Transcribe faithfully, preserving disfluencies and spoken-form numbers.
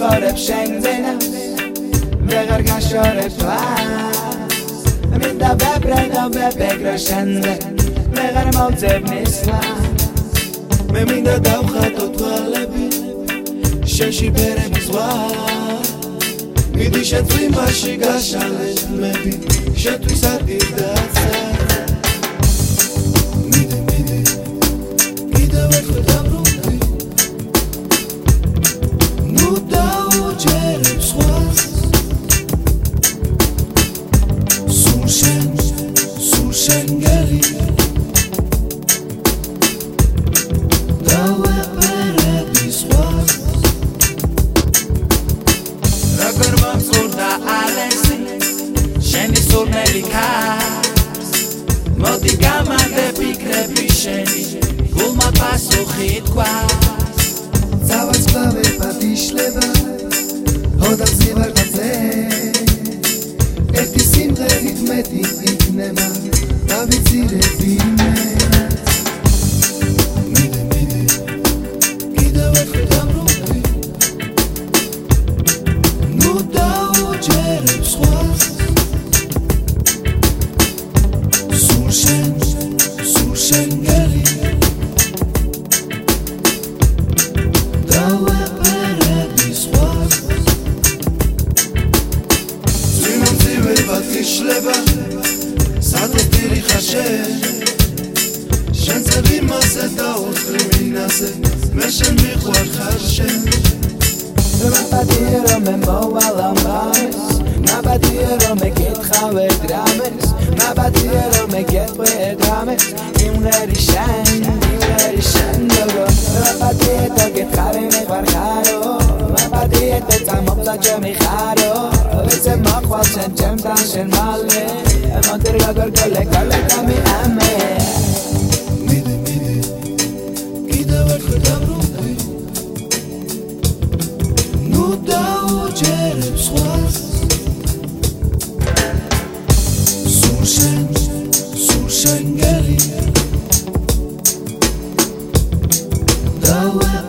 შორებ შენძენას ვეღარ გაშორებ თვალს მინდა ვებრენო ვებეგრო შენზე ვეღარ მოვძებ მისვლას მე მინდა დავხატო თვალები შენში ბერების ზღვა მიდი შეწვიმაში გაშალეთ მები შეთვის ადგილ დაცა მიდი მიდი კიდევ ერთხელ დაბრუნდი ნუ დაუჯერებ სხვას სულ შენ სულ შენ გელი დავეპერები სხვას როგორ მომწურდა ალესი შენი სურნელი ქარს მოდი გამაგრე ფიქრები შენი გულმა პასუხი თქვას ძავას კლავებად იშლება ჰოდავზი ვარდაძე ერთი სიმღერით მეტი იქნება დავიცირები მეც მიდი მიდი კიდევ ერთხელ დაბრუნდი ნუ დაუჯერებ სხვას სულ შენ სულ შენ გელი დავეპერები სხვას ძვიმამძივებად იშლება სადოფირი ხარ შენ შენ წევი მასე დაუხრი მინაზე მე შენ მიყვარ ხარ შენ ნაბადია რომ მოვალა მამეს ნაბადია რომ მეკითხავე დრამეს ნაბადია რომ მეკეთვე დრამეს იმღერი შენ იმღერი შენ ნაბადია და გეთხარი მიყვარ ხარო ნაბადია და წამოწა ჩემი ხარო ვეცე მოხვალ შენ ჩემთან შენ მალე მოდი როგორ გოლე გოლე გამი ამე მიდი მიდი კიდევ ერთხელ დაბრუნდი ნუ დაუჯერებ სხვას სულ შენ სულ შენ გელი დავე